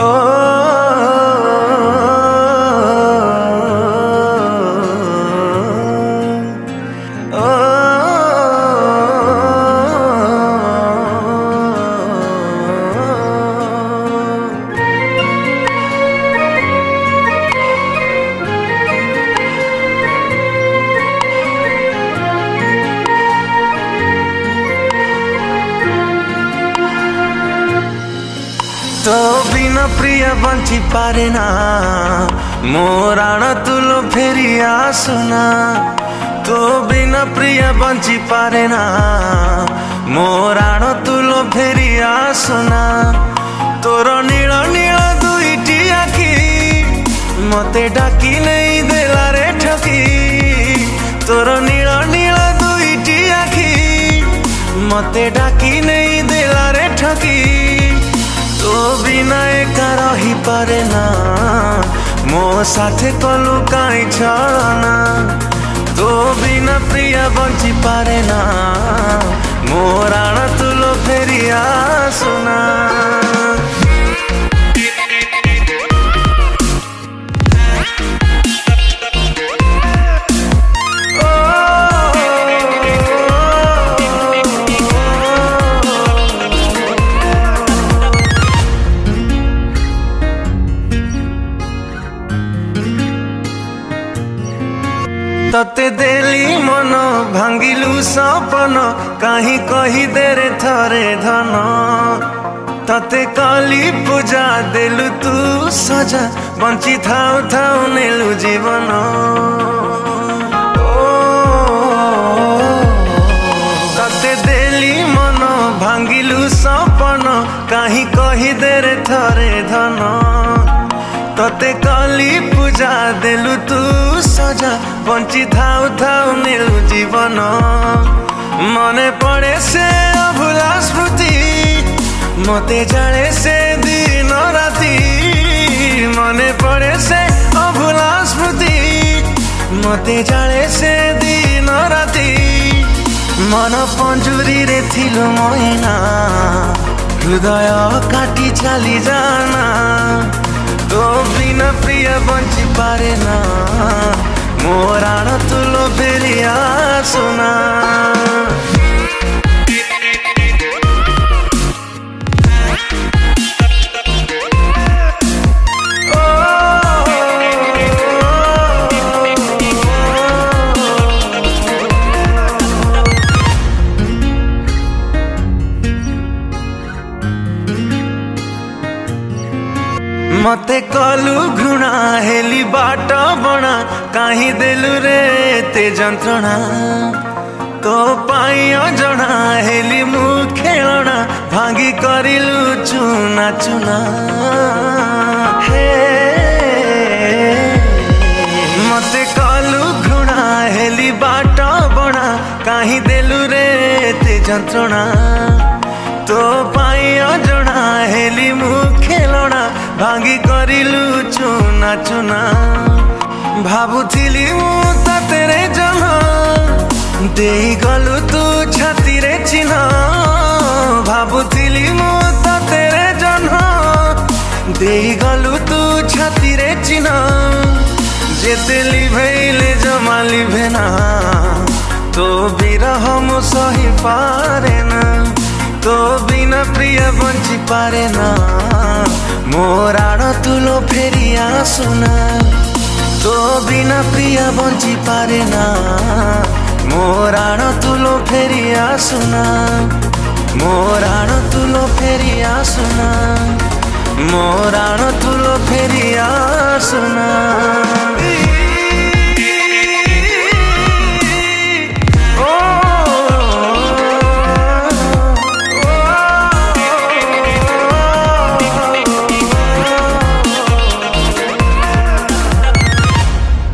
तो बिना प्रिय बंची पारे ना मोराण तुलो फेरी आसुना। तो बिना प्रिय बंची पारे ना मोराण तुलो फेरी आसुना। तोर नील नील दुईटी आखी मते डाकी नहीं देला रे ठकी। तोर नील नील दुईटी आखी मते डाकी नहीं देला रे ठकी। तो बिना एका रही पारे ना मो साथे कलु काई छलना। तो बिना प्रिय बंची पारे ना मोराण तुलो फेरी आसुना। तते देली मन भांगिलु सपन कहीं कही देरे थरे धन। तते काली पूजा देलु तू सजा बंची थाउ थाउ नेलु जीवन। तते देली मन भांगिलु सपन कहीं कही देरे थरे धन। तते काली पूजा देलु तू सजा बंची थाउ थाउ नेलु जीवन। मने पड़े से अभुला स्मृति मते जाले से दिन राति। मने पड़े से अभुला स्मृति मते जाले से दिन राति। मन पंजुरी रे थिलु मैना हृदय काटी चली जाना। तो बिना प्रिय बंची पारे ना मोराण तुलो फेरी आसुना। मते कलु घृणा हेली बाट बणा कहीं देलु रे ते जंत्रणा। तो पाई अजणा हेली मु खेलना भांगी करिलु चुना चुना। हे मते कलु घृणा हेली बाट बणा कहीं देलु रे ते जंत्रणा। तो पाई अजणा हेली मु खेलना भांगी करिलु चुना चुना। भाबुथिली मु तेरे जन्म देई गलु तू छाती रे चिन्ह। भाबुथिली मु तेरे जन्म देई गलु तू छाती रे चिन्ह। जेते लिभेले जमा लिभे ना तो बिरह मु सही पारे ना। तो बिना प्रिय बंची पारे ना मोराण तुलो फेरी आसुना। तो बिना प्रिय बंची पारे ना मोराण तुलो फेरी आसुना। मोराण तुलो फेरी आसुना। मोराण तुलो फेरी आसुना।